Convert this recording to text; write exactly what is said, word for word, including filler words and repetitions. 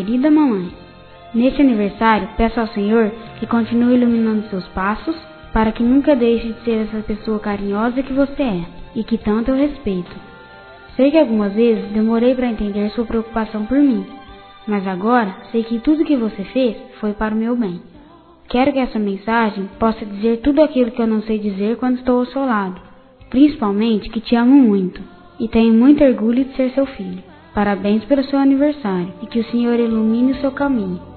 querida mamãe. Neste aniversário, peço ao Senhor que continue iluminando seus passos, para que nunca deixe de ser essa pessoa carinhosa que você é, e que tanto eu respeito. Sei que algumas vezes demorei para entender sua preocupação por mim, mas agora sei que tudo que você fez foi para o meu bem. Quero que essa mensagem possa dizer tudo aquilo que eu não sei dizer quando estou ao seu lado, principalmente que te amo muito, e tenho muito orgulho de ser seu filho. Parabéns pelo seu aniversário, e que o Senhor ilumine o seu caminho.